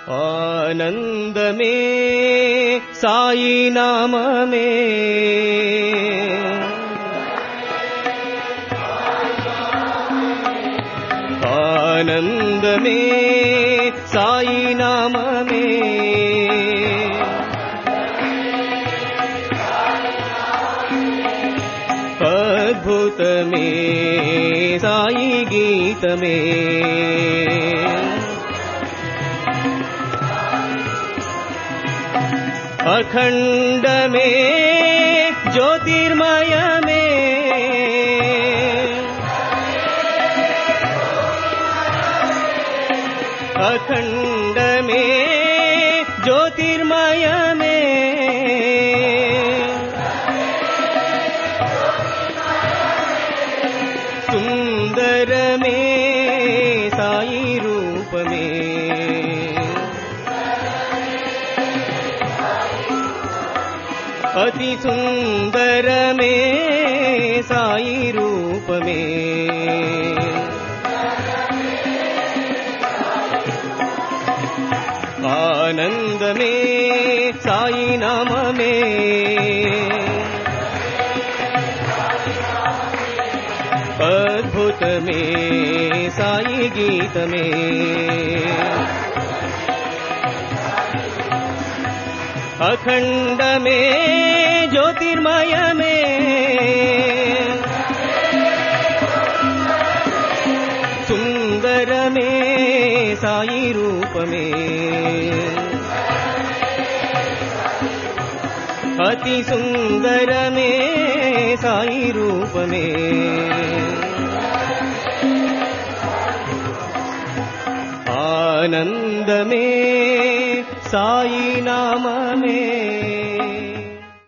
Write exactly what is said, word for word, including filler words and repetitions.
ఆనందమే సాయి నామమే, ఆనందమే సాయి నామమే, అద్భుతమే సాయి గీతమే, అఖండమే జ్యోతిర్మయమే, అఖండమే జ్యోతిర్మయమే, సుందరమే సాయి రూపమే, అతి సుందరమే సాయి రూపమే, ఆనందమే సాయి నామమే, అద్భుతమే సాయి గీతమే, అఖండమే జ్యోతిర్మయమే, సుందరమే సాయి రూపమే, అతి సుందరమే సాయి రూపమే, ఆనందమే సాయి నామమే.